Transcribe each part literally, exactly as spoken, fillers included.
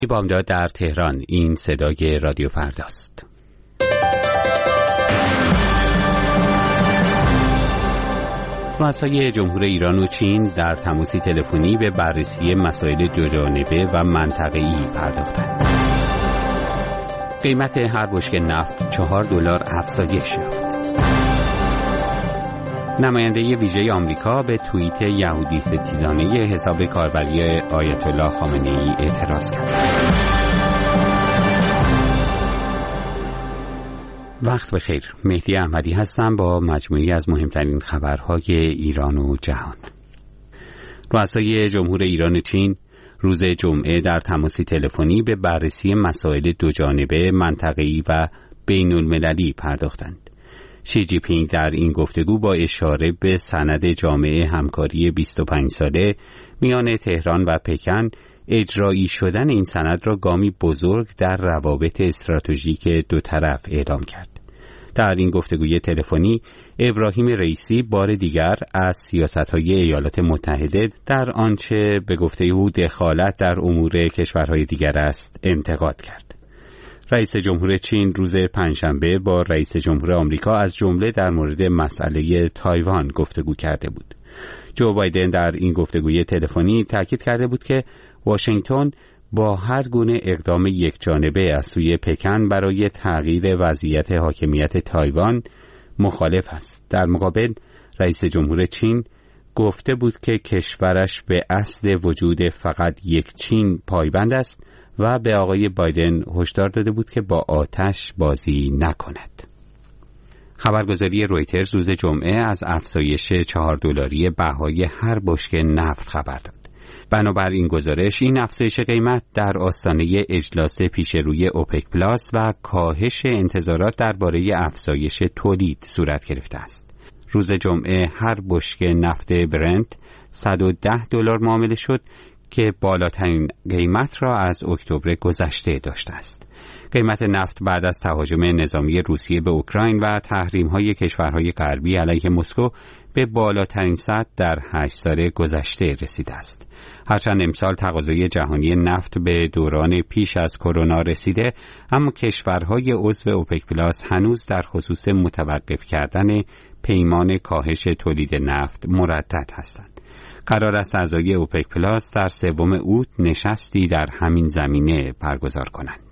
بامداد در تهران. این صدای رادیو فرداست. رؤسای جمهور ایران و چین در تماسی تلفنی به بررسی مسائل دوجانبه و منطقه‌ای پرداختند. قیمت هر بشکه نفت چهار دلار افزایش یافت. نماینده ویژه آمریکا به توییت یهودی ستیزانه حساب کاربری آیت الله خامنه‌ای اعتراض کرد. وقت بخیر. مهدی احمدی هستم با مجموعی از مهمترین خبرهای ایران و جهان. رؤسای جمهور ایران و چین روز جمعه در تماسی تلفنی به بررسی مسائل دوجانبه، منطقه‌ای و بین‌المللی پرداختند. شی جی پینگ در این گفتگو با اشاره به سند جامعه همکاری بیست و پنج ساله میان تهران و پکن، اجرایی شدن این سند را گامی بزرگ در روابط استراتژیک دو طرف اعلام کرد. در این گفتگوی تلفنی ابراهیم رئیسی بار دیگر از سیاست‌های ایالات متحده در آنچه به گفته او دخالت در امور کشورهای دیگر است انتقاد کرد. رئیس جمهور چین روز پنجشنبه با رئیس جمهور آمریکا از جمله در مورد مسئله تایوان گفتگو کرده بود. جو بایدن در این گفتگوی تلفنی تاکید کرده بود که واشنگتن با هر گونه اقدام یکجانبه از سوی پکن برای تغییر وضعیت حاکمیت تایوان مخالف است. در مقابل رئیس جمهور چین گفته بود که کشورش به اصل وجود فقط یک چین پایبند است و به آقای بایدن هشدار داده بود که با آتش بازی نکند. خبرگزاری رویترز روز جمعه از افزایش چهار دلاری بهای هر بشکه نفت خبر داد. بنابر این گزارش، این افزایش قیمت در آستانه اجلاس پیشروی اوپک پلاس و کاهش انتظارات درباره افزایش تولید صورت گرفته است. روز جمعه هر بشکه نفت برنت صد و ده دلار معامله شد که بالاترین قیمت را از اکتبر گذشته داشته است. قیمت نفت بعد از تهاجم نظامی روسیه به اوکراین و تحریم‌های کشورهای غربی علیه مسکو به بالاترین سطح در هشت سال گذشته رسیده است. هرچند امسال تقاضای جهانی نفت به دوران پیش از کرونا رسیده، اما کشورهای عضو اوپک پلاس هنوز در خصوص متوقف کردن پیمان کاهش تولید نفت مردد هستند. قرار است اعضای اوپک پلاس در سوم اوت نشستی در همین زمینه برگزار کنند.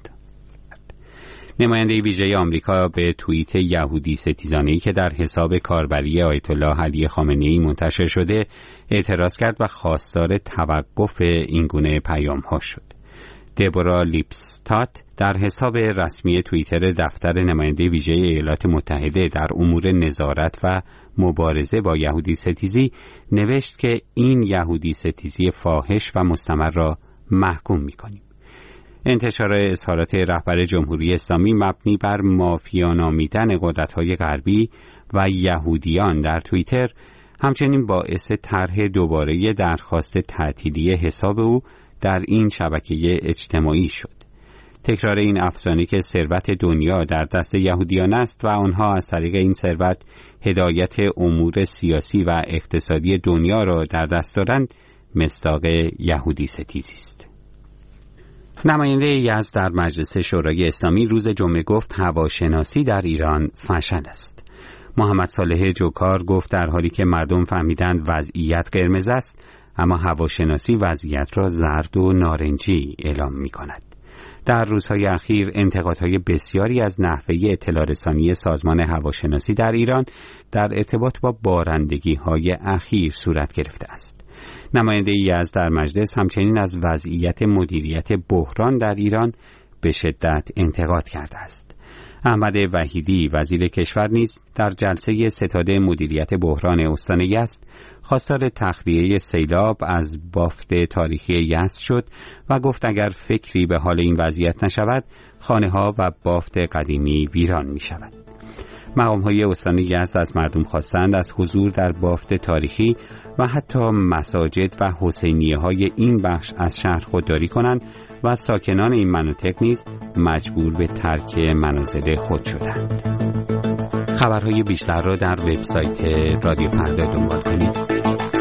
نماینده ویژه آمریکا به توییت یهودی ستیزانه‌ای که در حساب کاربری آیت الله علی خامنه‌ای منتشر شده اعتراض کرد و خواستار توقف این گونه پیام‌ها شد. دبورا لیپستات در حساب رسمی توییتر دفتر نماینده ویژه ایالات متحده در امور نظارت و مبارزه با یهودی ستیزی نوشت که این یهودی ستیزی فاحش و مستمر را محکوم می‌کنیم. انتشار اظهارات رهبر جمهوری اسلامی مبنی بر مافیا نامیدن قدرت‌های غربی و یهودیان در توییتر همچنین باعث طرح دوباره درخواست تعطیلی حساب او در این شبکه اجتماعی شد. تکرار این افسانه که ثروت دنیا در دست یهودیان است و آنها از طریق این ثروت هدایت امور سیاسی و اقتصادی دنیا را در دست دارند، مصداق یهودی ستیزی است. نماینده یزد در مجلس شورای اسلامی روز جمعه گفت هواشناسی در ایران فشل است. محمد صالح جوکار گفت در حالی که مردم فهمیدند وضعیت قرمز است، اما هواشناسی وضعیت را زرد و نارنجی اعلام می کند. در روزهای اخیر انتقادهای بسیاری از نحوه اطلاع رسانی سازمان هواشناسی در ایران در ارتباط با بارندگی‌های اخیر صورت گرفته است. نماینده یزد در مجلس همچنین از وضعیت مدیریت بحران در ایران به شدت انتقاد کرده است. احمد وحیدی وزیر کشور نیز در جلسه ستاد مدیریت بحران استان یزد خواستار تخلیه سیلاب از بافت تاریخی یزد شد و گفت اگر فکری به حال این وضعیت نشود، خانه‌ها و بافت قدیمی ویران می شود. مقام‌های استان یزد از مردم خواستند از حضور در بافت تاریخی و حتی مساجد و حسینیه‌های این بخش از شهر خودداری کنند و ساکنان این مناطق نیز مجبور به ترک منازل خود شدند. خبرهای بیشتر را در وبسایت رادیو فردا دنبال کنید.